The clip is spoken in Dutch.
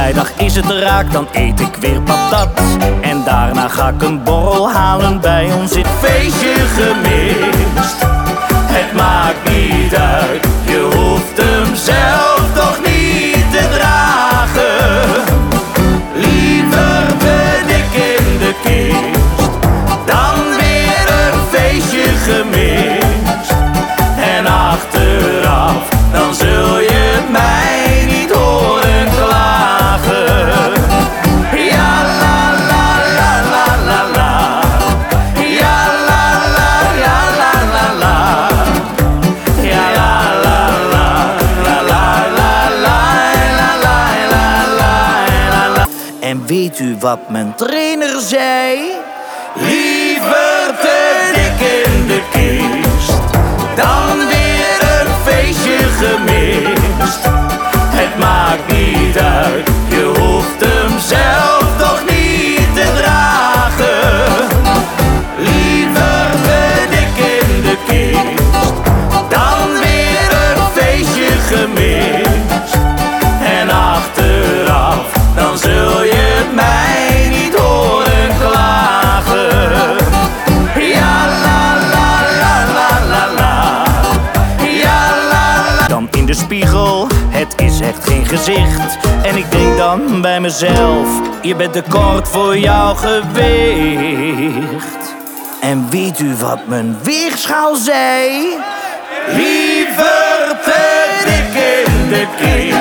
vrijdag is het raak, dan eet ik weer patat. En daarna ga ik een borrel halen, bij ons dit feestje gemist. Het maakt niet uit, je hoeft hem zelf toch niet te dragen. Liever ben ik in de kist, dan weer een feestje gemist. En achteraf, dan zul je mij niet horen klagen. Ja la la la la la la. Ja la la ja la la la. Ja la la la la la la la la la la la. En weet u wat mijn trainer zei? Liever te dik in de kist, dan weer een feestje gemist. Het maakt niet uit, je hoeft hem zelf toch niet te dragen. Liever te dik in de kist, dan weer een feestje gemist. En achteraf, dan zul je mij niet horen klagen. Ja la la la la la la. Ja la la. Dan in de spiegel, het is echt geen gezicht. En ik denk dan bij mezelf, je bent te kort voor jouw gewicht. En weet u wat mijn weegschaal zei? Liever te dik in de kist,